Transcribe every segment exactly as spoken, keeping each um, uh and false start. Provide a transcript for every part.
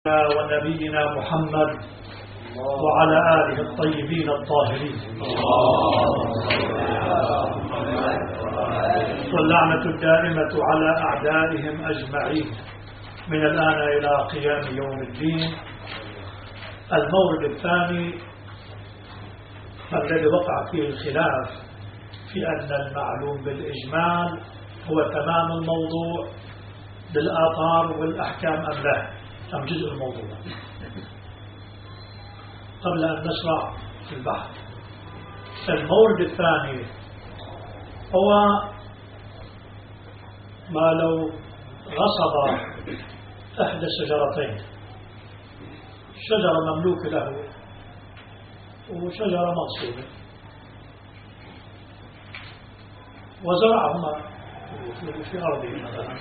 ونبينا محمد وعلى آله الطيبين الطاهرين واللعنة الدائمة على أعدائهم أجمعين من الآن إلى قيام يوم الدين. المورد الثاني الذي وقع فيه الخلاف في أن المعلوم بالإجمال هو تمام الموضوع بالآثار والأحكام أم لا، أم جزء الموضوع. قبل أن نشرع في البحث، المورد الثاني هو ما لو غصب إحدى الشجرتين، شجرة مملوكة له وشجرة مغصوبة، وزرعهما في أرضه مثلا،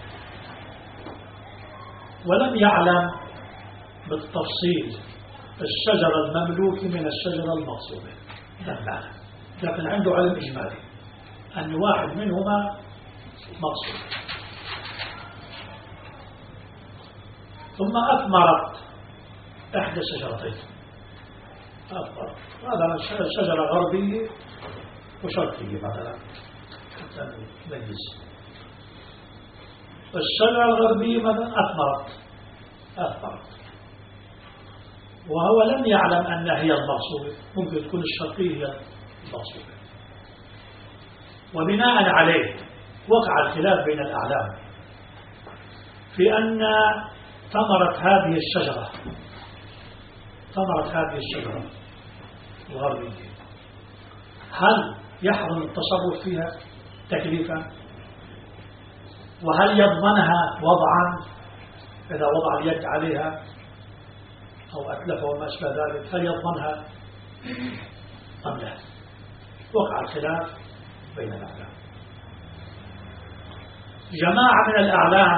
ولم يعلم بالتفصيل الشجرة المملوكة من الشجرة المغصوبة، لم يعلم، لكن عنده علم إجمالي أن واحد منهما مغصوب، ثم أثمرت إحدى الشجرتين، أثمرت هذا شجرة غربية وشرقية مثلا، حتى نميز. الشجرة الغربية مثلا أثمرت أثمرت وهو لم يعلم أنها هي المغصوبة، ممكن تكون الشرقية هي المغصوبة، وبناء عليه وقع الخلاف بين الأعلام في أن ثمرة هذه الشجرة ثمرة هذه الشجرة الغربية هل يحرم التصرف فيها تكليفا، وهل يضمنها وضعا إذا وضع اليد عليها أو أتلفها وما أشبه ذلك، هل يضمنها أم لا؟ وقع الخلاف بين الأعلام. جماعة من الأعلام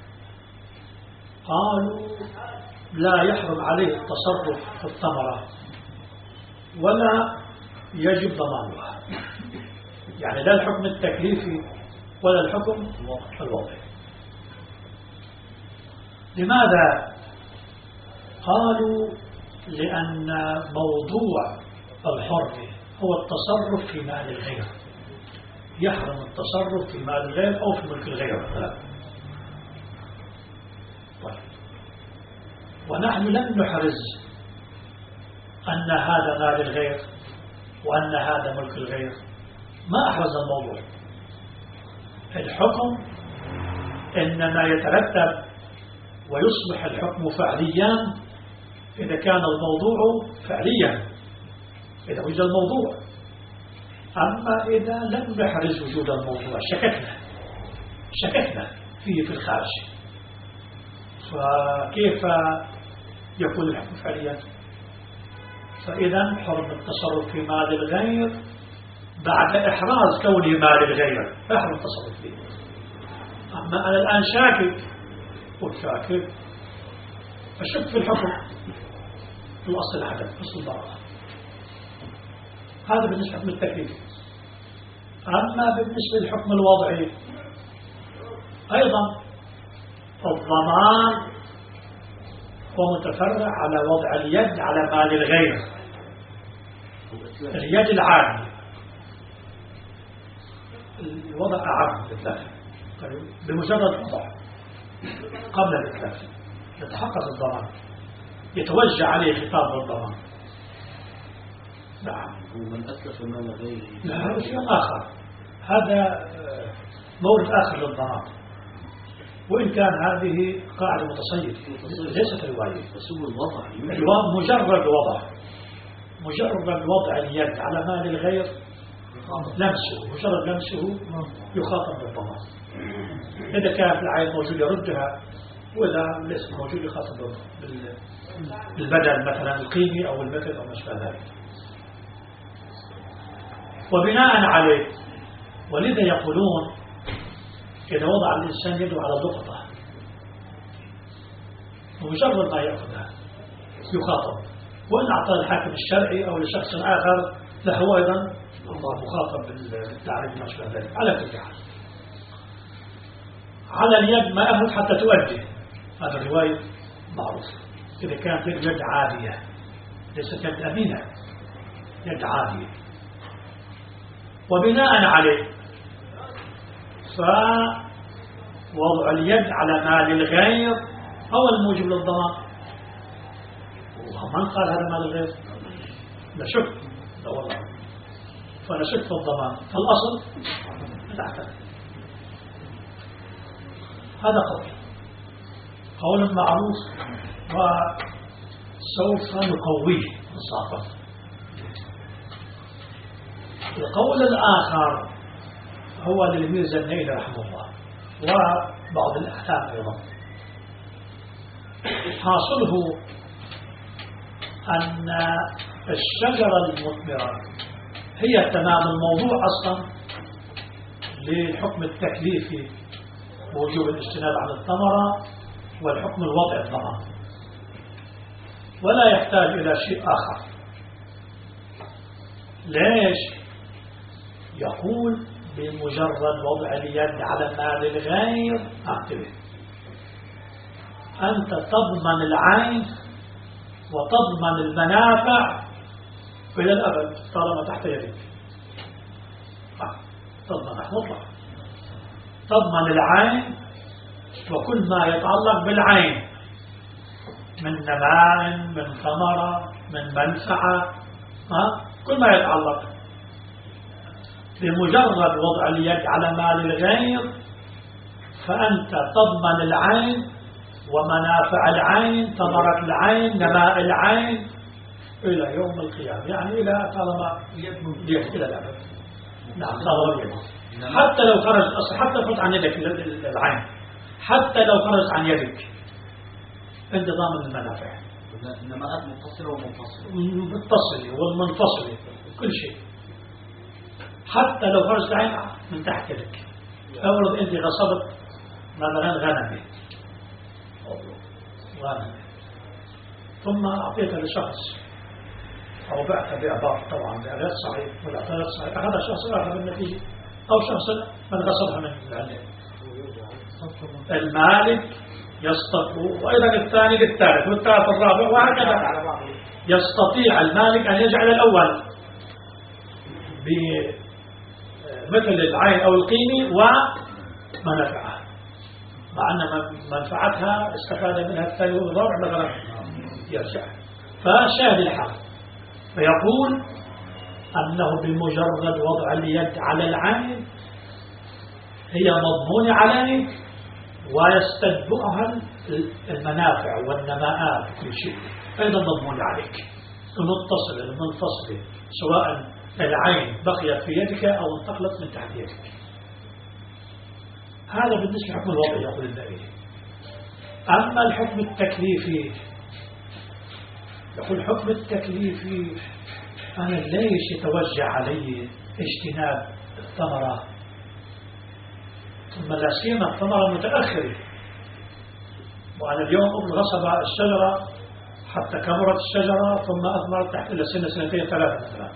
قالوا لا يحرم عليه التصرف في الثمرة ولا يجب ضمانها، يعني لا الحكم التكليفي ولا الحكم الوضعي. لماذا؟ قالوا لأن موضوع الحر هو التصرف في مال الغير، يحرم التصرف في مال الغير أو في ملك الغير مثلا. طيب، ونحن لم نحرز أن هذا مال الغير وأن هذا ملك الغير، ما أحرز الموضوع. الحكم إنما يترتب ويصبح الحكم فعليا إذا كان الموضوع فعليا، إذا وجد الموضوع. أما إذا لم نحرز وجود الموضوع شككنا شككنا فيه في الخارج، فكيف يكون الحكم فعليا؟ فإذا حرم التصرف في مال الغير بعد إحراز كونه مال الغير، يحرم التصرف فيه. أما أنا الآن شاكك وشاكك أشك في الحكم، في الأصل العدم، أصل البراءة، هذا بالنسبة للحكم التكليفي. أما بالنسبة للحكم الوضعي أيضا الضمان هو متفرع على وضع اليد على مال الغير، اليد العادية، الوضع أعم بالإتلاف، بمجرد وضع قبل الإتلاف يتحقق الضمان، يتوجه عليه خطاب الضمان. نعم، ومن أتلف مال غيره لا، هذا شيء آخر، هذا مورد آخر للضمان، وإن كان هذه قاعدة متصيدة ليست رواية، بس هو الوضع مجرد وضع مجرد وضع اليد على مال الغير، لمسه، مجرد لمسه يخاطب بالضمان. إذا كانت العين موجودة يردها، وإذا ليس موجود يخاطب بالبدل مثلا القيمي أو المثل أو ما شابه ذلك. وبناء عليه ولذا يقولون إذا وضع الإنسان يده على اللقطة ومجرد ما يأخذها يخاطب، وإن أعطى الحاكم الشرعي أو لشخص آخر له أيضا مخاطب بالتعريف ما شابه ذلك. على كل حال على اليد ما أهد حتى تؤدي، هذا الرواية معروف. إذا كانت يد عالية ليست يد أمينة، يد عالية، وبناء عليه فوضع اليد على مال الغير هو الموجب للضمان. ومن قال هذا مال الغير؟ نشك، لا والله، فنشك في الضمان، فالأصل نعتمد. هذا قول قول معروف وسوف نقويه إنصافا. القول الآخر هو للميزانيين رحمه الله وبعض الأحكام أيضا. حاصله أن الشجرة المثمرة هي تمام الموضوع أصلا للحكم التكليفي بوجوب الاجتناب عن الثمرة والحكم الوضعي الضمان، ولا يحتاج إلى شيء آخر. ليش؟ يقول بمجرد وضع اليد على مال الغير انتبه، أنت تضمن العين وتضمن المنافع إلى الأبد طالما تحت يدك. تضمن مطلق، تضمن العين وكل ما يتعلق بالعين من نماء، من ثمرة، من منفعة، كل ما يتعلق. بمجرد وضع اليد على مال الغير فأنت تضمن العين ومنافع العين، ثمرة العين، نماء العين إلى يوم القيامة، يعني إلى طالما يد إلى الأبد. نعم طالما يد، حتى لو خرج حتى فوت عن يدك العين، حتى لو خرج عن يدك أنت ضامن المنافع. النماءات متصلة ومنفصلة، متصلة والمنفصلة كل شيء. حتى لو خرجت العين من تحت يدك، أورد أنت غصبت مثلا غنمي غنمي ثم أعطيتها لشخص أو بعتها بيع باطل، طبعا بيع غير صحيح ولا غير صحيح، هذا شخص آخر بالنتيجة، أو شخص من غصبها من العلم. المالك يستطيع، وأيضا الثاني للثالث والثالث الرابع وهكذا. يستطيع المالك أن يجعل الأول بمثل العين أو القيمة ومنفعها، مع أن منفعتها استفاد منها الثاني والرابع مثلا يرجع. فشاهد الحال فيقول أنه بمجرد وضع اليد على العين هي مضمون عليك ويستتبعها المنافع والنماءات كل شيء أيضا مضمون عليك، المتصلة المنفصلة، سواء العين بقيت في يدك أو انتقلت من تحت يدك. هذا بالنسبة لحكم الوضع يقول النبي. أما الحكم التكليفي يقول حكم التكليفي أنا ليش يتوجه علي اجتناب الثمرة، ثم لا سيما الثمرة متأخرة، وأنا اليوم أبل غصب الشجرة حتى كبرت الشجرة ثم أثمرت تحت إلى سنة سنتين ثلاثة مثلا،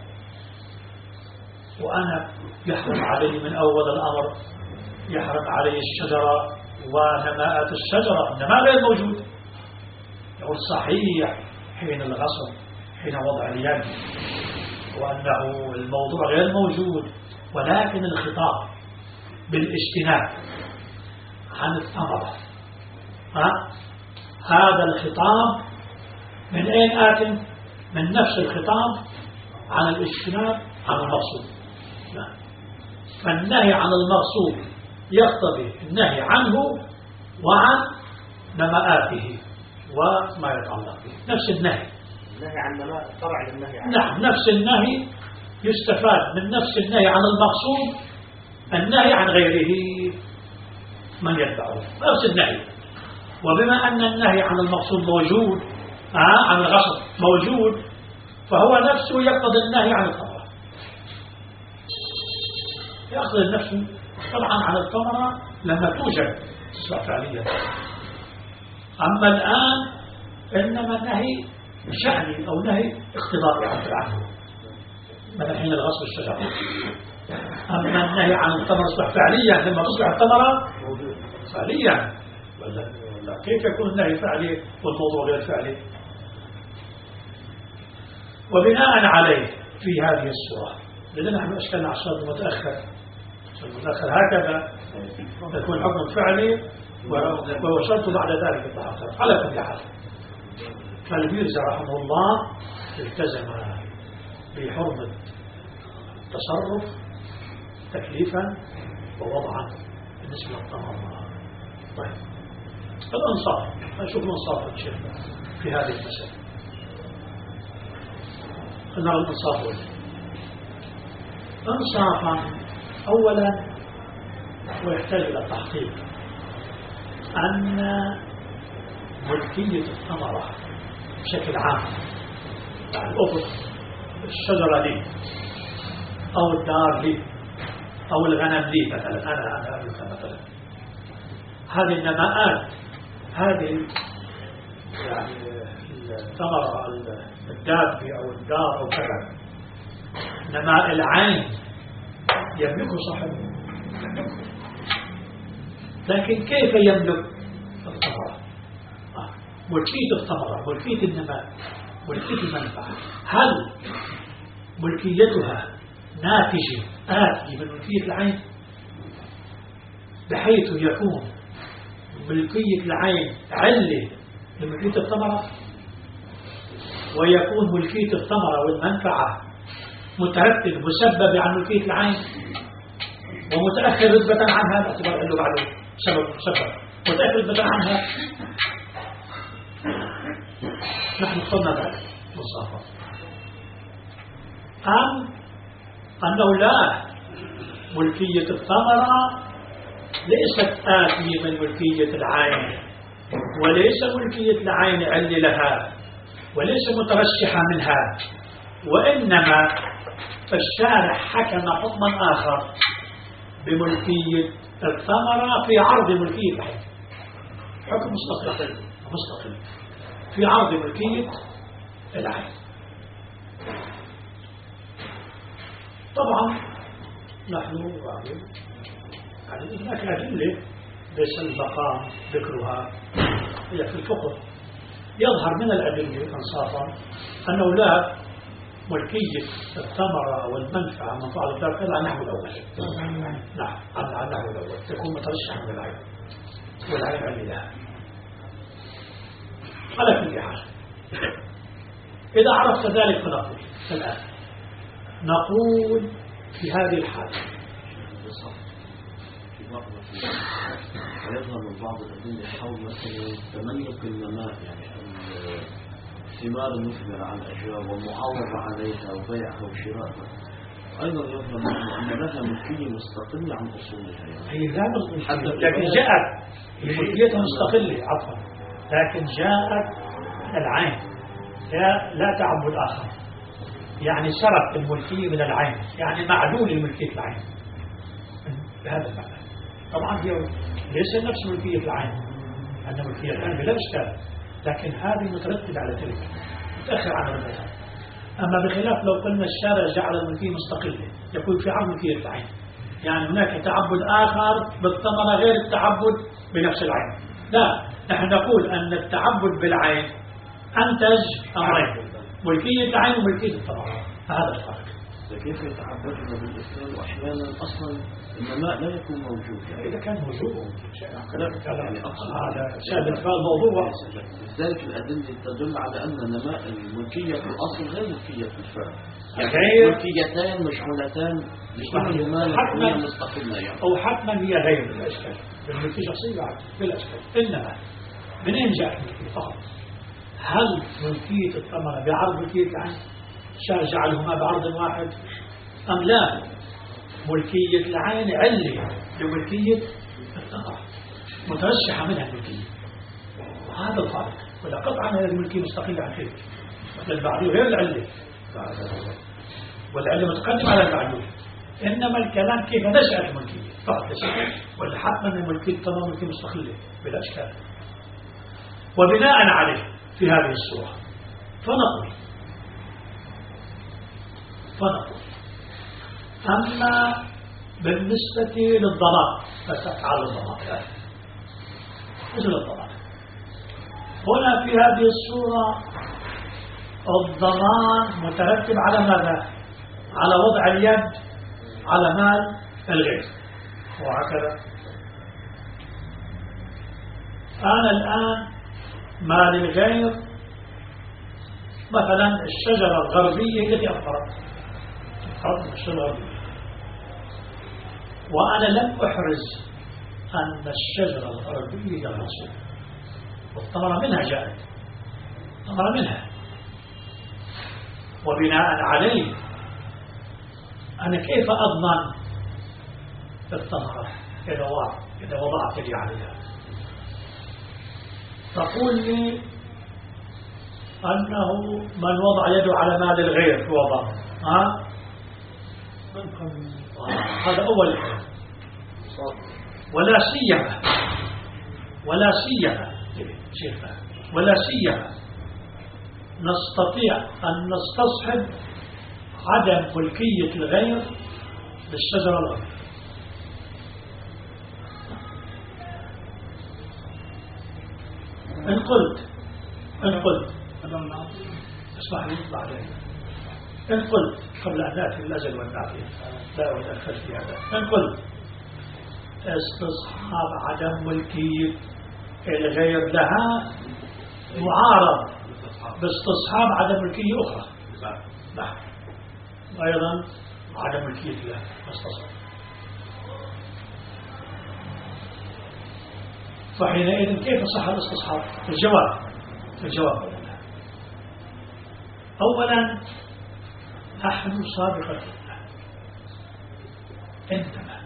وأنا يحرم علي من أول الأمر يحرم علي الشجرة ونماءات الشجرة، النماء غير موجود. يقول صحيح حين الغصب حين وضع اليد وأنه الموضوع غير موجود، ولكن الخطاب بالاجتناب عن الثمرة، ها؟ هذا الخطاب من أين آت؟ من نفس الخطاب عن الاجتناب عن المقصود. فالنهي عن المقصود يقتضي النهي عنه وعن نماءاته وما يتعلق به، نفس النهي. النهي عن نماء فرع للنهي عن نعم، نفس النهي يستفاد من نفس النهي عن المقصود النهي عن غيره من يتبعه، نفس النهي. وبما أن النهي عن المقصود موجود، آه عن الغصب موجود، فهو نفسه يقتضي النهي عن الثمرة، يقتضي النفس طبعا عن الثمرة لما توجد تصبح فعليا. أما الآن إنما النهي شأني أو نهي اقتضائي عن عنه مثل حين الغصب الشجرة. أما النهي عن الثمرة تصبح فعليا لما تصبح الثمرة فعليا، الله، كيف يكون النهي فعلي والموضوع غير فعلي؟ وبناء عليه في هذه الصورة، لأن نحن أشكلنا على الصورة المتأخر، المتأخر هكذا يكون حكم فعلي ووصلت بعد ذلك التحقق. على كل حال فالميرزا رحمه الله التزم بحرمة التصرف تكليفا ووضعا بالنسبة للطمر. طيب الأنصاف، نشوف الأنصاف الشيخ في هذه المسألة. قلنا الأنصاف وجه أنصافا. أولا ويحتاج إلى تحقيق أن ملكية الثمرة بشكل عام، يعني الأفق الشجرة لي أو الدار لي أو الغنم لي مثلا، أنا أنا أملك مثلا هذه النماءات، هذه يعني الثمرة الدابة أو الدار أو كذا، نماء العين يملكه صاحبه، لكن كيف يملك الثمرة؟ ملكية الثمرة، ملكية النماء، ملكية المنفعة، هل ملكيتها ناتجة آتية من ملكية العين بحيث يكون ملكية العين علة لملكية الثمرة، ويكون ملكية الثمرة والمنفعة مترتب مسبب عن ملكية العين ومتأخر رتبة عنها باعتبار أنه بعده سبب مسبب متأخر رتبة عنها. نحن قلنا ذلك مصافة. أم أنه لا، ملكية الثمرة ليست آتية من ملكية العين، وليس ملكية العين عل لها، وليس مترشحة منها، وإنما الشارع حكم حكما آخر بملكية الثمرة في عرض ملكية العين، حكم مستقل مستقل في عرض ملكية العين. طبعا نحن يعني هناك أدلة ليس المقام ذكرها هي في الفقه، يظهر من الأدلة إنصافا أنه لا ملكية الثمرة والمنفعة من فعل الدار إلا عن نحو الأول. نعم عن نحو الأول تكون مترشحة من العين والعين عن لها. على كل حال إذا عرفت ذلك فنقول الآن نقول في هذه الحالة ويظهر من بعض الأدلة حول مثلا تملك النماء، يعني الثمار المثمرة على الأشجار والمعاوضة عليها وبيعها وشرائها، أيضا يظهر أن لها ملكية مستقلة عن أصولها، يعني هي لا لكن جاءت ملكيتها مستقلة عفوا، لكن جاءت العين لا, لا تعبد آخر، يعني سرق الملكية من العين، يعني معدول لملكية العين بهذا المعنى. طبعا هي ليس نفس ملكية العين، أن ملكية العين بلا إشكال، لكن هذه مترتبة على تلك متأخر عن البيان. أما بخلاف لو قلنا الشارع جعل الملكية مستقلة يكون في عرض ملكية العين، يعني هناك تعبد آخر بالثمرة غير التعبد بنفس العين. لا، نحن نقول أن التعبد بالعين أنتج أمرين، ملكية العين وملكية الثمرة، هذا الفرق. كيف يتعبدون بالإسلام وأحيانا أصلا النماء لا يكون موجود؟ يعني إذا كان موجود يعني هذا شاهد في الموضوع. لذلك الأدلة تدل على أن نماء الملكية في الأصل غير ملكية في الفعل، يعني ملكيتان مشعولتان لكل ملكية مستقلة يعني. أو حتما هي غير بلا إشكال، الملكية شخصية بعد بلا إشكال، إنما منين جاءت الملكية فقط؟ هل ملكية الثمرة بعرض ملكية العين شاء جعلهما بعرض واحد أم لا؟ ملكية العين علة لملكية الثمرة مترشحة منها الملكية، هذا الفرق. ولا قطعا هذه الملكية مستقلة عن تلك، مثل البعدية غير العلة، والعلة متقدمة على البعدية، إنما الكلام كيف نشأت الملكية فقط، ولا حتما الملكية الثمرة ملكية مستقلة بلا إشكال. وبناء عليه في هذه الصورة فنقول فنقول أما بالنسبة للضمان فتفعل الضمان مثل الضمان هنا في هذه الصورة الضمان مترتب على ماذا؟ على وضع اليد على مال الغير، وهكذا. أنا الآن مال الغير مثلا الشجرة الغربية التي أفرت أفرت الشجرة الغربية، وأنا لم أحرز أن الشجرة الغربية هي الرسول، والثمرة منها جاءت، الثمرة منها، وبناء عليه أنا كيف أضمن الثمرة إذا إذا وضعت لي عليها؟ تقول لي أنه من وضع يده على مال الغير هو ضامن، ها؟ هذا أول حاجة. ولا سيما ولا سيما شيخنا ولا سيما نستطيع أن نستصحب عدم ملكية الغير للشجرة الغربية. إن قلت إن قلت اسمح لي بعدين إن قلت قبل أن نأتي الأجل والنافية لا أريد أن أدخل في هذا. إن قلت استصحاب عدم ملكية الغير لها معارض باستصحاب عدم ملكية أخرى، نعم، أيضا عدم ملكية لها استصحاب، فحينئذ كيف صح الاستصحاب؟ الجواب الجواب أولا نحن سابقا عندما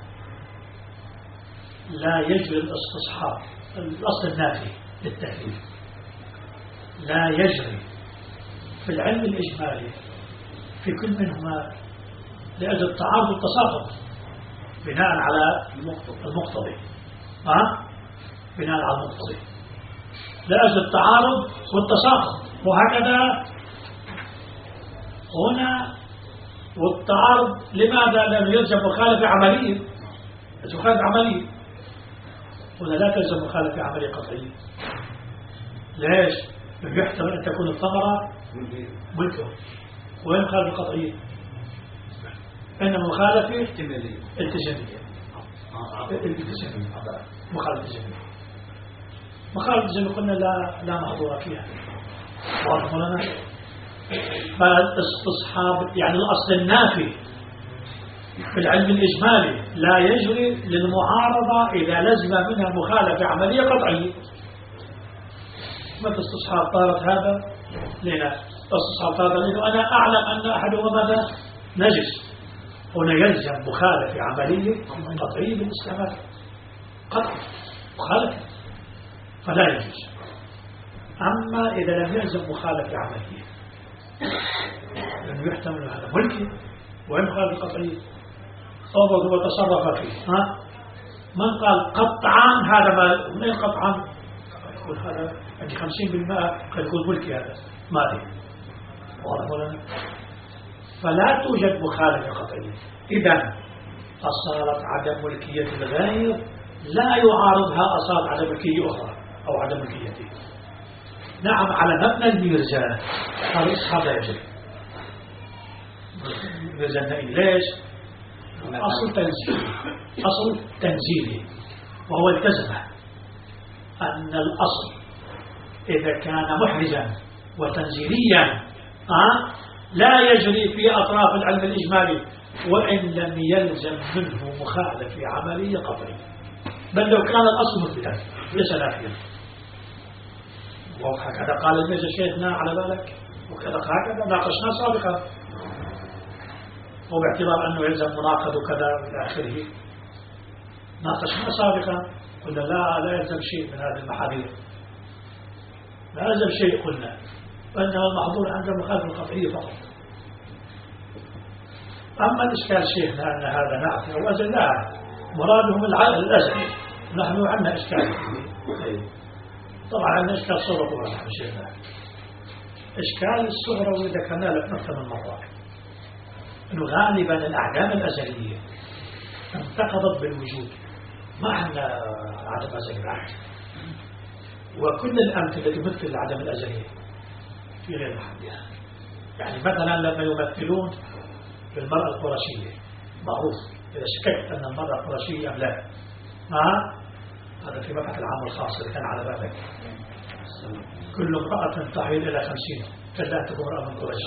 لا يجري الاستصحاب الأصل النافي للتكليف لا يجري في العلم الإجمالي في كل منهما لأجل التعارض والتساقط بناء على المقتضي، ها؟ بناء على المقتضي لأجل التعارض والتساقط، وهكذا هنا. والتعارض لماذا لم يلزم مخالفة عملية؟ مخالفة عملية هنا لا تلزم مخالفة عملية قطعية. ليش؟ لم يحتمل أن تكون الثمرة ملكه، وين مخالفة قطعية؟ إنما مخالفة التزامية التزامية مخالفة التزامية مخالفة التزامية قلنا لا لا محظور فيها، واضح لنا؟ فالاستصحاب يعني الأصل النافي في العلم الإجمالي لا يجري للمعارضة إذا لزم منها مخالفة عملية قطعية. متى استصحاب طارت هذا لنا استصحاب هذا لأنه أنا أعلم أن أحدهما ماذا نجس، هنا يلزم مخالفة عملية قطعية بالاستعمال قطع مخالفة فلا يجوز. أما إذا لم يلزم مخالفة عملية لم يحتمل هذا ملكي وإن مخالفة قطعية أوضع وتصرف فيه، ها؟ من قال قطعا هذا ما من قطعا يقول هذا عندي خمسين بالمئة قد يكون ملكي هذا مالي، واضح لنا؟ فلا توجد مخالفة قطعية. إذا أصالة عدم ملكية الغير لا يعارضها أصالة عدم ملكية أخرى أو عدم ملكيته. نعم على مبنى الميرزا هذا إصحاب لا يجري ميرزا النائي. ليش؟ أصل تنزيلي أصل تنزيلي وهو التزم أن الأصل إذا كان محرزا وتنزيليا أه؟ لا يجري في أطراف العلم الإجمالي وإن لم يلزم منه مخالفة عملية قطعية، بل لو كان الأصل مثبتا ليس نافيا. وهكذا قال الميرزا شيخنا على بالك، وكذا هكذا ناقشنا سابقا، وباعتبار أنه يلزم مناقض وكذا إلى آخره ناقشنا سابقا، قلنا لا لا يلزم شيء من هذه المحاذير، لا يلزم شيء، قلنا وأنه المحظور عند المخالفة القطعية فقط. أما الإشكال شيخنا أن هذا نعطي أو أزل، لا، مرادهم الأزل، نحن عندنا إشكال طبعا عندنا إشكال صغرى نحن شيخنا. إشكال الصغرى إذا كان لك نقطة من مرات أنه غالبا الأعدام الأزلية انتقضت بالوجود، ما عندنا عدم أزلي بعد، وكل الأمثلة تمثل عدم الأزلية في غير محلها. يعني مثلا لما يمثلون في المرأة القرشية معروف إذا شككت أن المرأة قرشية أم لا، ما هذا في مبحث العام الخاص اللي كان على بابك. كل امرأة تحيل إلى خمسين كلا تكون امرأة من قريش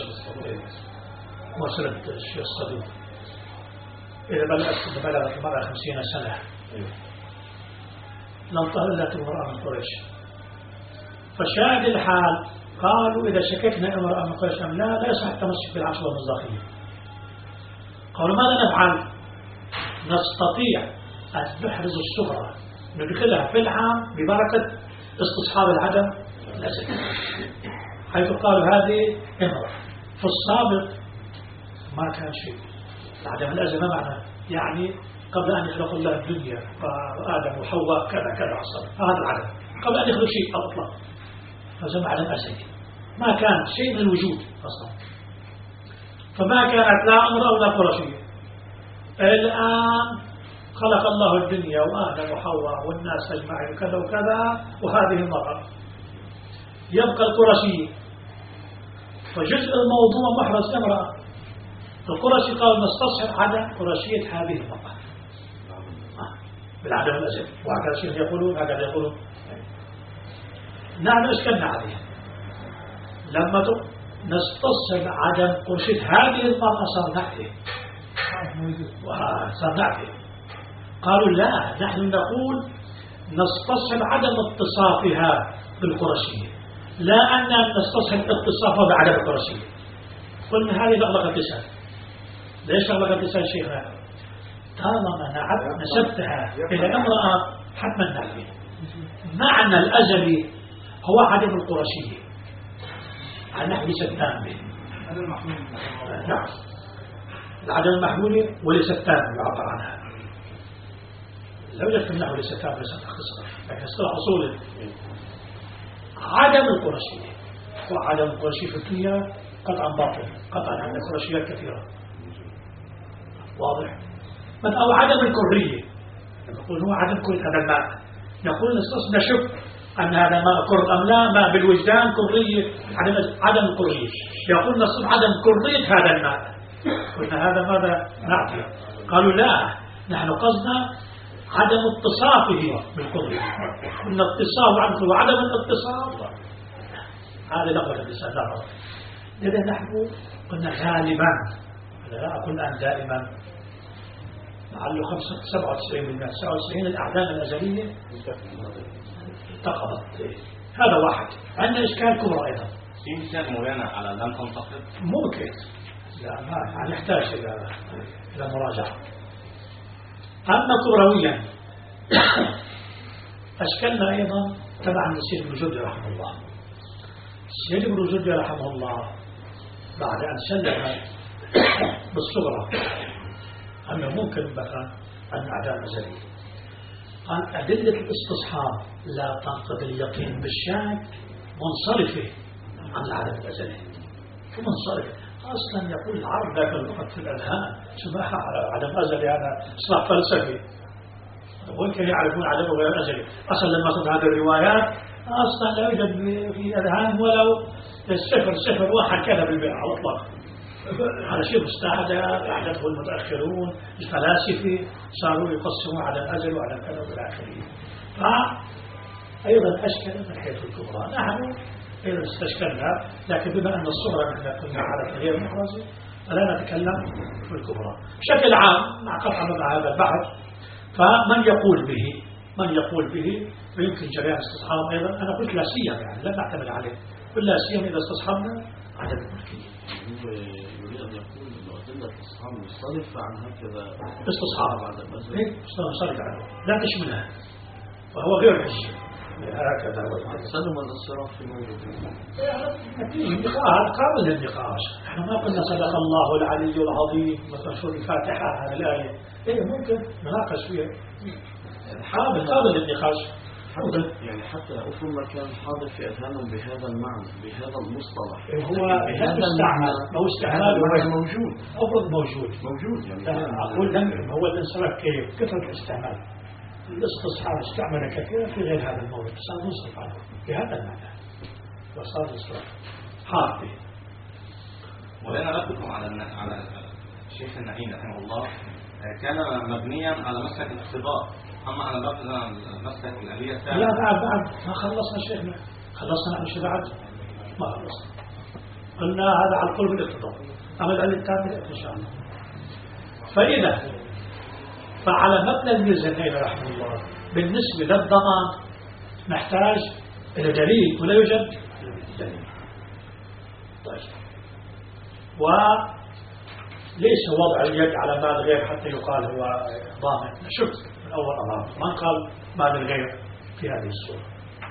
وصلت الشيء الصدوق إذا بلغت بلغت المرأة خمسين سنة لم تهل إلا تكون امرأة من قريش. فشاهد الحال قالوا إذا شككنا امرأة من قريش أم لا لا يصح التمسك بالعشرة المصداقية. قالوا ماذا نفعل؟ نستطيع أن نحرز الصغرى ندخلها في العام ببركة استصحاب العدم الأزلي، حيث قالوا هذه امرأة. في السابق ما كان شيء. العدم الأزلي ما معنى؟ يعني قبل أن يخلق الله الدنيا وآدم وحواء كذا كذا حصل هذا العدم قبل أن يخلق شيء أطلق، فزم عدم أزلي ما كان شيء من الوجود أصلا. فما كانت لا امرأة ولا قرشية. الآن خلق الله الدنيا وآدم وحواء والناس أجمعين وكذا وكذا وهذه المرأة يبقى القرشي. فجزء الموضوع محرز امرأة. القرشي قال نستصحب عدم قرشية هذه المرأة بالعدم الأزلي، وهكذا شيء يقولون هكذا يقولون. نحن اشكلنا عليه لما نستصحب عدم قرشية هذه المرأة صار نعته صار نعته. قالوا لا نحن نقول نستصحب عدم اتصافها بالقرشية لا أن نستصحب اتصافها بعدم القرشية. قلنا هذه لغلقة لسان. ليش لغلقة لسان شيخنا؟ طالما نسبتها إلى امرأة حتما نعلم معنى الأزلي هو عدم القرشية نحن ستان به. نعم العدم المحمولة ولستان يعبر عنها. لو جدت منه ولستان ليس تختصر لكن اصطلاح أصول عدم القرشية. وعدم القرشية في الدنيا قطعا باطل قطعا عن القرشيات كثيرة واضح. من أو عدم الكرية نقول هو عدم كل هذا الماء. نقول نشك أن هذا ماء كر أم لا ماء بالوجدان كرية عدم الكرية. يقول نصف عدم كرية هذا الماء. قلنا هذا ماذا نعطي؟ قالوا لا نحن قصدنا عدم اتصافه بالكرية. قلنا اتصاف عنه وعدم الاتصاف هذا لغة اللسان لا غلط. لذا نحن قلنا غالبا لا أقول الآن دائما لعله خمسة سبعة وتسعين بالمئة تسعة وتسعين الأعدام الأزلية انتقضت. هذا واحد. عندنا إشكال كبرى أيضا. في مثال مولانا على لم تنتقد ممكن لا ما نحتاج إلى إلى مراجعة. أما كبرويا أشكلنا أيضا تبعا لسيد ابن جدي رحمه الله. سيد ابن جدي رحمه الله بعد أن سلم بالصغرى أنه ممكن بقى أن أعدام أزلية قال أدلة الاستصحاب لا تنقضي اليقين بالشك منصرفة عن العدم الأزلي. شو منصرفة؟ أصلا يقول العرب ذاك الوقت في الأذهان سماحة على عدم أزلي هذا إصلاح فلسفي ويمكن يعرفون عدم غير أزلي. أصلا لما صدر هذه الروايات أصلا لا يوجد في أذهان ولو الصفر صفر واحد كذا بالبيع على الإطلاق. هذا شيء مستحدث أحدثه المتأخرون الفلاسفة صاروا يقسموا على الأزل وعلى كذا والى آخره. فأيضا أشكل من حيث الكبرى. نحن أيضا استشكلنا لكن بما أن الصغرى نحن كنا على غير محرزة فلا نتكلم في الكبرى بشكل عام مع قطع مع هذا البحث. فمن يقول به من يقول به ويمكن جريان استصحاب أيضا. أنا قلت لا سيما يعني لا نعتمد عليه قل لا سيما إذا استصحبنا عدم الملكية. يريد أن يقول أن أدلة الاستصحاب مختلفة عن هكذا استصحاب عدم الملكية مختلف عنه لا تشملها وهو غير حجي هكذا. سلم الانصراف في موجود هذا قابل للنقاش. نحن ما قلنا صدق الله العلي العظيم مثلا سورة الفاتحة هذه الآية إيه ممكن نناقش فيها قابل قابل للنقاش. يعني حتى أفهم ما كان حاضر في أذهانهم بهذا المعنى بهذا المصطلح هو هذا استعمال أو استعمال موجود أفرض موجود موجود يعني أقول لم هو الانصراف كيف كثرة الاستعمال الاستصحاب استعمل كثيرا في غير هذا الموضوع بس نصرف عنه بهذا المعنى وصار الإصراف حاضر. ولنا ردكم على على الشيخ النعيم رحمه الله كان مبنيا على مسلك الاقتضاء، أما على مسلك الآلية الثانية لا بعد بعد ما خلصنا شيخنا، خلصنا نحن شيء بعد ما خلصنا، قلنا هذا على القول بالاقتضاء، أما الآلية الثانية إن شاء الله. فإذا فعلى مبنى الميزانين رحمه الله بالنسبة للضمان نحتاج إلى دليل ولا يوجد دليل. طيب، وليس وضع اليد على مال غير حتى يقال هو ضامن، شفت من أول أمام من قال مال الغير في هذه الصورة.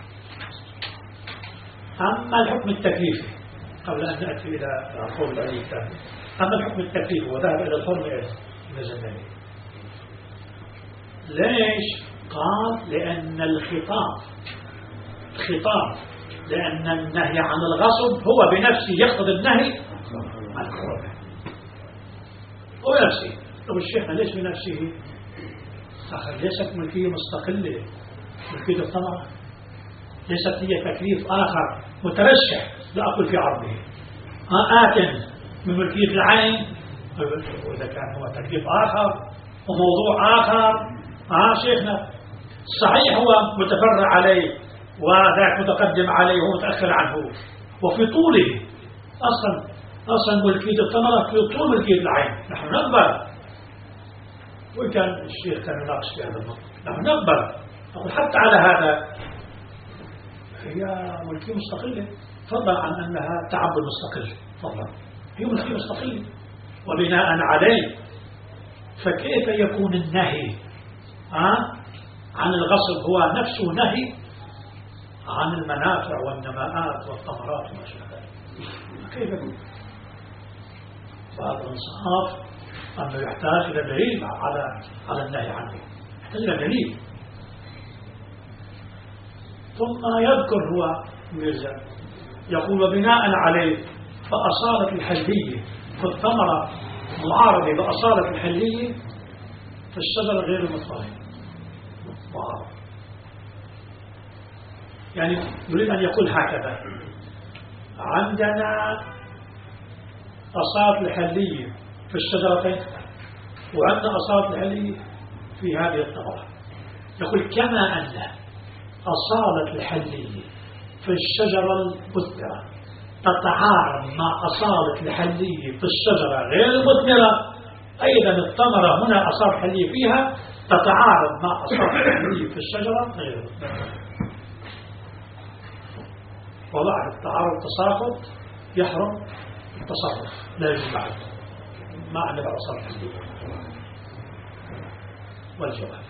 أما الحكم التكليفي قبل أن نأتي إلى قول العلي الثاني، أما الحكم التكليفي وذهب إلى الحرم الميزانين. ليش؟ قال لأن الخطاب خطاب لأن النهي عن الغصب هو بنفسه يقتضي النهي عن الحرمة هو بنفسه. طب الشيخ ليش بنفسه؟ آخر ليست ملكية مستقلة، ملكية الثمرة ليست هي تكليف آخر مترشح لا أقول في عرضه آت من ملكية العين، وإذا كان هو تكليف آخر وموضوع آخر آه شيخنا صحيح هو متفرع عليه وذاك متقدم عليه وهو متأخر عنه وفي طوله أصلا أصلا ملكية الثمرة في طول ملكية العين نحن نقبل، وإن كان الشيخ كان يناقش في هذا النقطة نحن نقبل نقول حتى على هذا هي ملكية مستقلة فضلا عن أنها تعبد مستقل، فضلا هي ملكية مستقلة وبناء عليه فكيف يكون النهي آه؟ عن الغصب هو نفسه نهي عن المنافع والنماءات والثمرات وما شابه ذلك، كيف يكون؟ فهذا الانصاف أنه يحتاج إلى دليل على على النهي عنه، يحتاج إلى دليل. ثم يذكر هو ميرزا يقول وبناء عليه فأصالة الحلية في الثمرة معارضة بأصالة الحلية في الشجرة غير المتفاهم معارضة. يعني يريد أن يقول هكذا عندنا أصالة الحلية في الشجرتين وعندنا أصالة الحلية في هذه الثمرة. يقول كما أن أصالة الحلية في الشجرة المثمرة تتعارض مع أصالة الحلية في الشجرة غير المثمرة، أيضا الثمرة هنا أصالة الحلية فيها تتعارض مع أصالة الحلية في الشجرة غير المثمرة. وبعد التعارض التساقط يحرم التصرف لا يجوز بعد ما عندنا أصالة الحلية. والجواب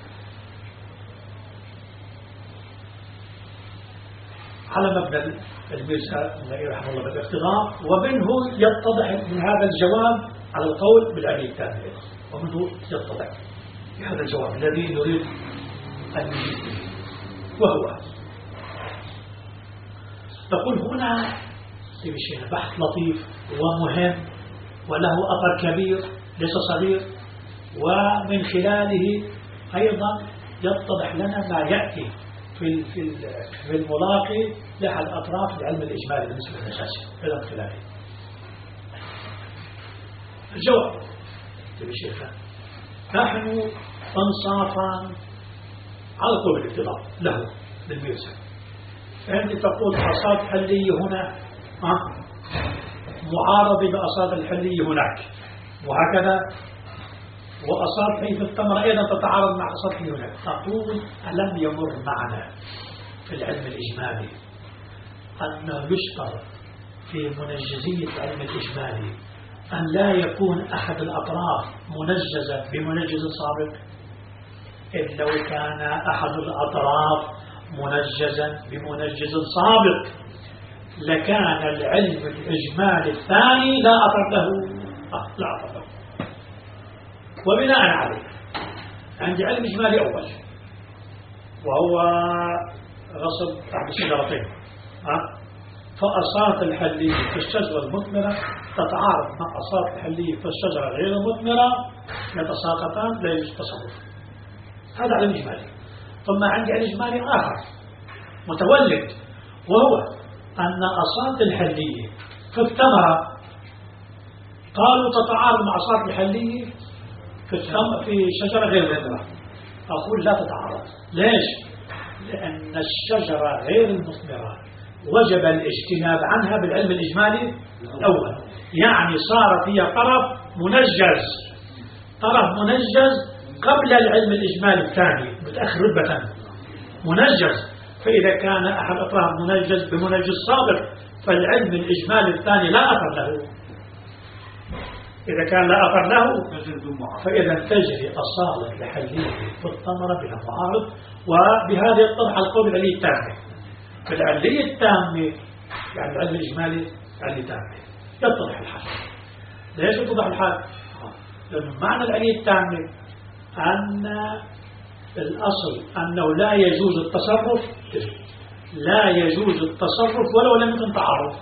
على مبنى الميرزا رحمه الله بالاقتضاء، ومنه يتضح من هذا الجواب على القول بالآلية الثانية، ومنه يتضح في هذا الجواب الذي نريد أن نجيب به، وهو تقول هنا في شيء بحث لطيف ومهم وله أثر كبير ليس صغير، ومن خلاله أيضا يتضح لنا ما يأتي في في في الملاقي لأحد أطراف العلم الإجمالي بالنسبة للأساسي إلى خلاله. الجواب للشيخان نحن انصافا على طول الاقتضاء له للميرزا، فأنت تقول أصابة الحلية هنا معارضة بأصابة الحلية هناك وهكذا، وأصابة في الثمرة أيضا تتعارض مع أصابة هناك. تقول ألم يمر معنا في العلم الإجمالي أنه يشترط في منجزية العلم الإجمالي أن لا يكون أحد الأطراف منجزة بمنجز سابق، إذ لو كان أحد الأطراف منجزا بمنجز سابق لكان العلم الإجمالي الثاني لا أثر له لا أثر له. وبناء عليه عندي علم إجمالي أول وهو غصب أحد الشجرتين، فأصالة الحلية في الشجرة المثمرة تتعارض مع أصالة الحلية في الشجرة غير المثمرة، يتساقطان لا يجوز التصرف. هذا علم إجمالي. ثم عندي الإجمالي آخر متولد، وهو أن أصات الحلية في الثمرة قالوا تتعارض مع أصات الحلية في في شجرة غير مثمرة. أقول لا تتعارض. ليش؟ لأن الشجرة غير المثمرة وجب الاجتناب عنها بالعلم الإجمالي الأول، يعني صار فيها طرف منجز، طرف منجز قبل العلم الإجمالي الثاني متأخر رتبة منجز. فإذا كان أحد أطراف منجز بمنجز سابق فالعلم الإجمالي الثاني لا أثر له. إذا كان لا أثر له فإذا تجري أصالة لحليه في الثمرة بلا معارض. وبهذه يتضح القول العلي التامة. في العلي التامة يعني العلم الإجمالي علي تامة يتضح الحال. ليش يتضح الحال؟ لأن معنى العلي التامة أن الأصل أنه لا يجوز التصرف، لا يجوز التصرف ولو لم يكن تعارض.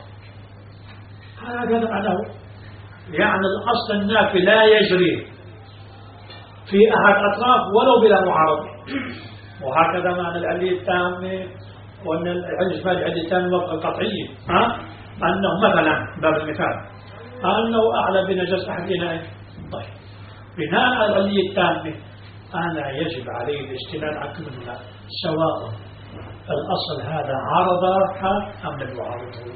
هذا معناه، يعني الأصل النافي لا يجري في أحد أطراف ولو بلا معارض. وهكذا معنى العلي التامة، وأن الإجمالي العلي التامة وفق قطعية، ها؟ أنه مثلا باب المثال أنه أعلى بنجاز أحد إناء. طيب بناء على العلي التامة أنا يجب عليه الاجتناب عن كل منها، سواء الأصل هذا عارض أم لم يعارضه.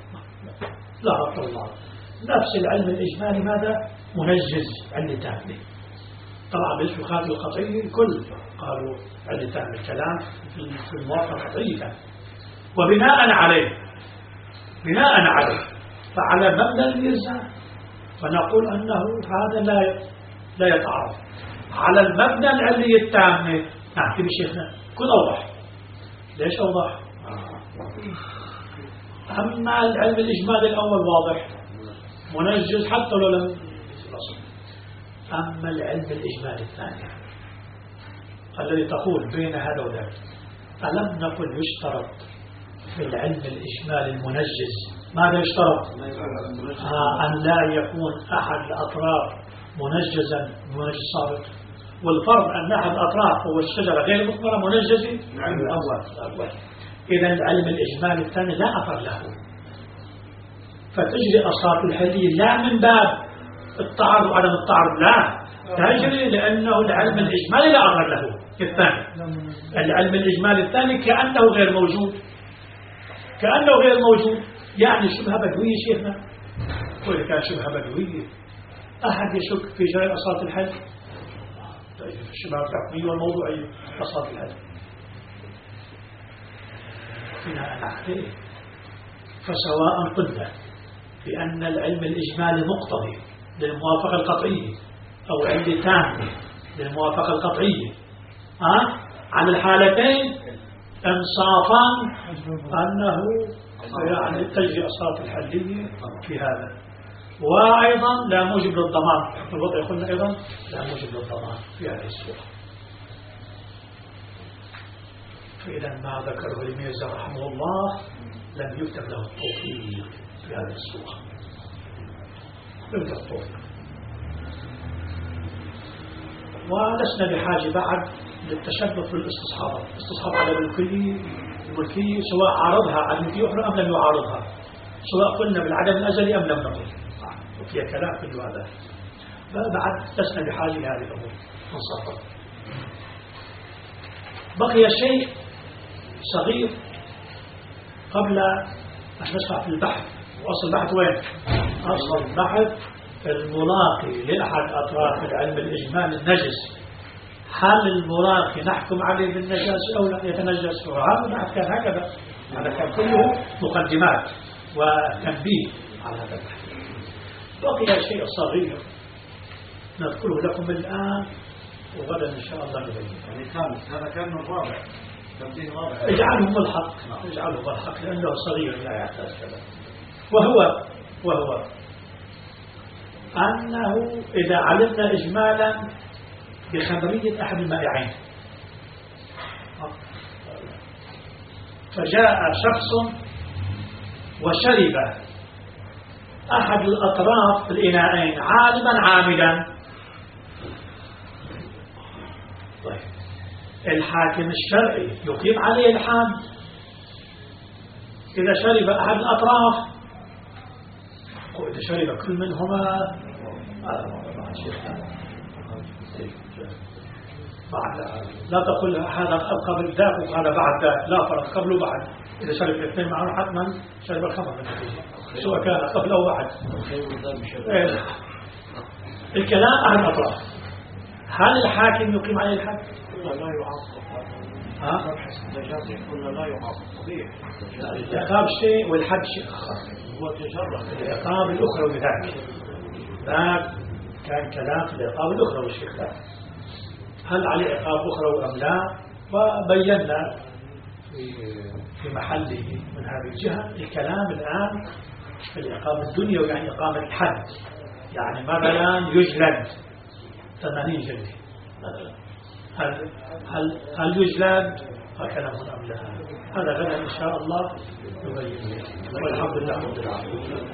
لا ربط الله. نفس العلم الإجمالي ماذا؟ منجز علي تامة. طبعا بالنسبة للخارج القطعي الكل قالوا علي تامة الكلام في الموافقة القطعية. وبناء عليه بناء عليه فعلى مبنى الإلزام فنقول أنه هذا لا لا يتعارض. على المبنى العلي التام نحكي بشيخنا كل أوضح. ليش أوضح؟ أما العلم الإجمالي الأول واضح منجز حتى لو لم يصل. أما العلم الإجمالي الثاني الذي تقول بين هذا وذاك، ألم نقل يشترط في العلم الإجمالي المنجز ماذا يشترط؟ آه أن لا يكون أحد الأطراف منجزا منجز سابق، والفرض أن أحد الأطراف هو الشجرة غير مثمرة منجزة الأول. إذا العلم الإجمالي الثاني لا أثر له، فتجري أصوات الحلية لا من باب التعارض وعدم التعارض، لا تجري لأنه العلم الإجمالي لا أثر له الثاني. العلم الإجمالي الثاني كأنه غير موجود، كأنه غير موجود، يعني شبهة بدوية شيخنا. وإذا كان شبهة بدوية أحد يشك في جري أصوات الحل؟ في الشبهة الحكمية والموضوعية أصوات الحل بناء عليه. فسواء قلنا بأن العلم الإجمالي مقتضي للموافقة القطعية أو علم تام للموافقة القطعية، ها؟ على الحالتين انصافا أنه يعني تجري أصوات الحلية في هذا. وأيضا لا موجب للضمان، الوضع يقولنا أيضا لا موجب للضمان في هذه الصورة. فإذا ما ذكره الميزة رحمه الله لم يكتب له التوفيق في هذه الصورة، لم يكتب التوفيق. ولسنا بحاجة بعد للتشبث في الاستصحاب، الاستصحاب على الملكية الملكية سواء عارضها على الملكية أخرى أم لم يعارضها، سواء قلنا بالعدم الأزلي أم لم نقل، وفيها كلام في هذا. بعد لسنا بحاجة لهذه الأمور منصفة. بقي شيء صغير قبل أن نشرع في البحث. وأصل البحث وين؟ أصل البحث الملاقي لأحد أطراف العلم الإجمالي النجس، هل الملاقي نحكم عليه بالنجاس أو لا يتنجس؟ وهذا البحث كان هكذا، هذا كان كله مقدمات وتنبيه على هذا البحث. بقي شيء صغير نذكره لكم الآن وغدا إن شاء الله نبين. يعني خامس، هذا كان الرابع، تنبيه رابع. اجعله ملحق، اجعله ملحق لأنه صغير لا يحتاج كذا. وهو وهو أنه إذا علمنا إجمالا بخمرية أحد المائعين، فجاء شخص وشرب أحد الأطراف في الإناءين عالما عامدا، طيب الحاكم الشرعي يقيم عليه الحد إذا شرب أحد الأطراف، وإذا شرب كل منهما بعد لا تقول هذا قبل ذاك وهذا بعد ذاك، لا فرق قبل وبعد. إذا شرب الاثنين معه حتما شرب الخمر سواء كان قبل أو بعد. الكلام عن الأطراف، هل الحاكم يقيم عليه الحد؟ لا يعاقب. ها؟ لا يعاقب صحيح. العقاب شيء والحد شيء آخر. هو تجرد العقاب الأخرى بذلك ذاك كان كلام في العقاب الأخرى والشيء ذاك هل عليه عقاب أخرى أم لا، وبينا في محله من هذه الجهة. الكلام الآن في العقاب الدنيوي يعني إقامة الحد، يعني مثلا يجلد ثمانين جلدة، هل هل هل يجلد كلام أم لا؟ هذا غدا إن شاء الله نبين. والحمد لله رب العالمين.